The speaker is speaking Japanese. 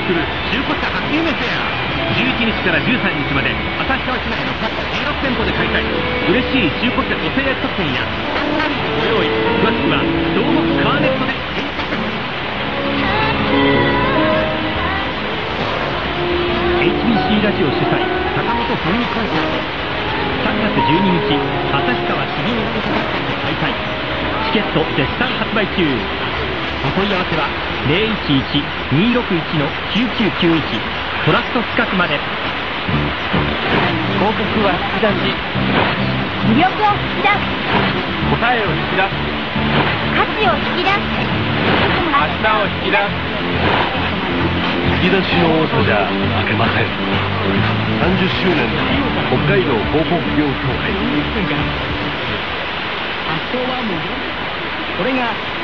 送る中古車初夢フェア、11日から13日まで旭川市内の各16店舗で開催。嬉しい中古車ご制約特典やご用意。詳しくは東北カーネットで。HBC ラジオ主催坂本フォニーコンサート、3月12日旭川市民音楽会で開催。チケット絶賛発売中。お問い合わせは 011-261-9991 トラスト企画まで。 広告は引き出し、 魅力を引き出す、 答えを引き出す、 価値を引き出す、 明日を引き出す。 引き出しの多さじゃ負けません。30周年北海道広告業協会。 発想は無限。これが